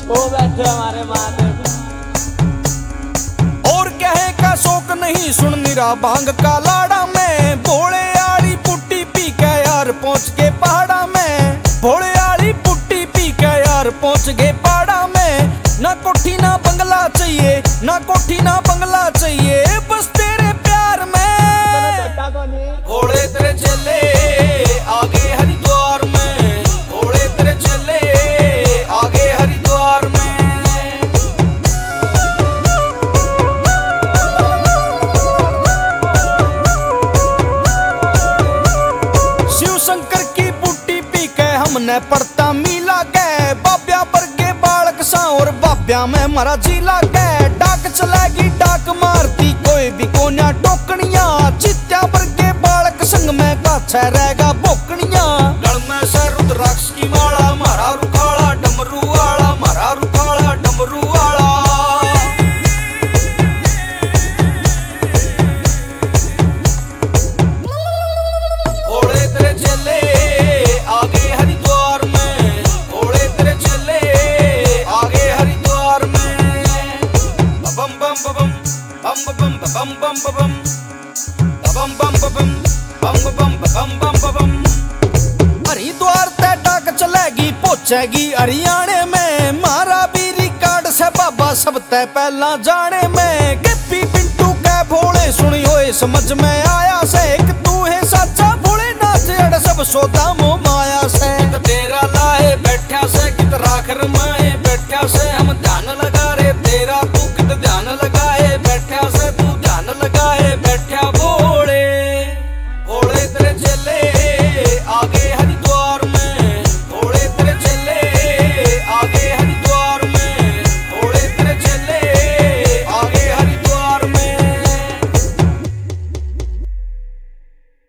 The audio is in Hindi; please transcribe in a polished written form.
वो बैठे हमारे महादेव। और कहे का शौक नहीं सुन निरा भांग का लाड़ा में, भोले आली पुट्टी पी के यार पहुंच गए पहाड़ा में, भोले आली पुट्टी पी के यार पहुंच गए पहाड़ा में। ना कोठी ना बंगला चाहिए, ना कोठी ना बंगला चाहिए, बस तेरे प्यार में। भोले तेरे चले आगे हरिद्वार में, भोले तेरे चले आगे हरिद्वार में। शिव शंकर की बूटी पी के हमने पड़ता मिला गए, बाब्या बरगे बालक सा और बाब्या में मारा जिला गए। डाक चलेगी डाक मारती कोई भी कोन्या टोकनिया, चित्या बरगे बालक संग में काछा रहेगा बोकनिया। गल में से रुद्राक्ष की माला मारा रुखाड़ा डमरू वाला, मारा रुखाड़ा डमरू वाला। भोले तेरे चले आगे हरिद्वार में, भोले तेरे चले आगे हरिद्वार में। बम बम बम बम बम बम बम बम बम बम बम बम बम बम बम बम। हरिद्वार ते डाक चलेगी पहुंचेगी हरियाणे में, मारा भी रिकॉर्ड से बाबा सब ते पहला जाने में। गिप्पी पिंटू के भोले सुनी होए समझ में आया से, एक तू है सच्चा भोले नाथ अड़ सब सौदा मोह माया से। तेरा लाए बैठा से कित राख रमाए बैठा से,